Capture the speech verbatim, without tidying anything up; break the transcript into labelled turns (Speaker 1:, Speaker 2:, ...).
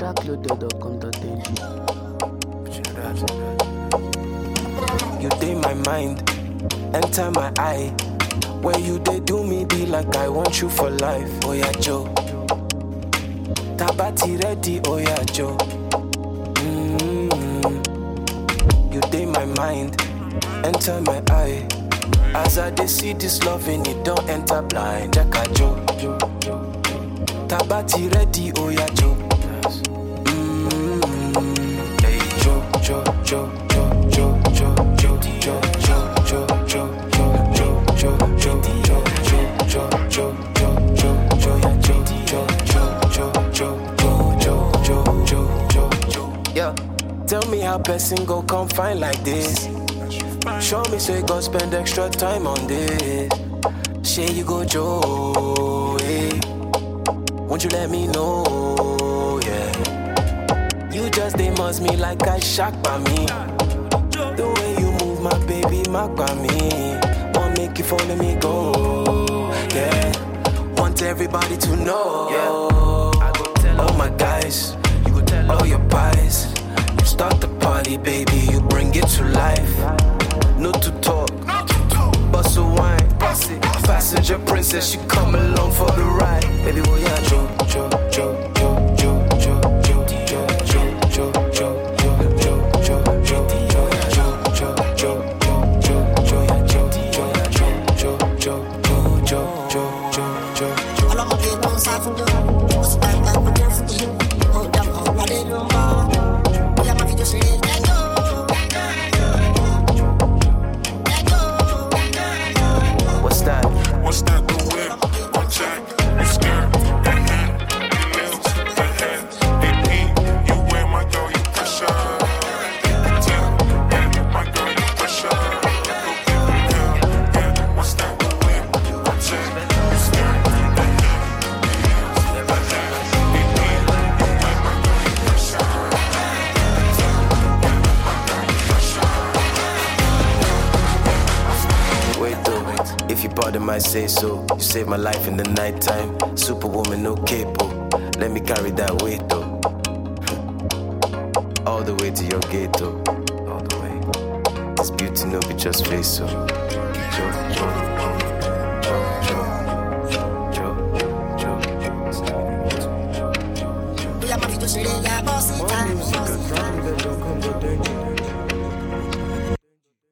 Speaker 1: blackloaded dot com dot n g.
Speaker 2: You dey my mind, enter my eye. Where you dey do me be like I want you for life. Oh yeah, Joe. Tabati ready, oh yeah, Joe. Mm-hmm. You dey my mind, enter my eye. As I dey see this loving, it don't enter blind. Jacka Joe. Tabati ready, oh yeah, Joe. Mm-hmm. Hey, Joe, Joe, Joe, Joe, Joe, Joe, Joe, Joe, Joe, Joe, Joe. Yeah, tell me how person go come find like this. Show me say God spend extra time on this. Say you go Joe, hey. Won't you let me know, yeah. You just they must me like I shocked by me. The way you move my baby, mark by me. Won't make you follow me go, yeah. Want everybody to know, yeah. I go tell all my guys, you go tell all your pies. You start the party, baby, you bring it to life. No to talk, bust a wine. Passenger princess, you come along for the ride. Baby, oh yeah, Joe, Joe, Joe, Joe, Joe, Joe, Joe, Joe, Joe, Joe, Joe, Joe, Joe, Joe, Joe, Joe,
Speaker 3: What's that? The whip, one jack, a skirt, a hat, your nails, the head. A P, you wear my girl, you pressure. You can tell, yeah, my girl, you pressure. Go get the girl, yeah. What's that? The whip, one jack, a skirt, a hat, your nails, the head. A P, you wear my girl, you pressure. You can tell, yeah, my girl, you pressure.
Speaker 2: Wait though, if you pardon my say so, you saved my life in the nighttime. Superwoman, no capo. Let me carry that weight though. All the way to your gate though. All the way. This beauty no be just face so. Joe, Joe, Joe, Joe, Joe, Joe, Joe. More music at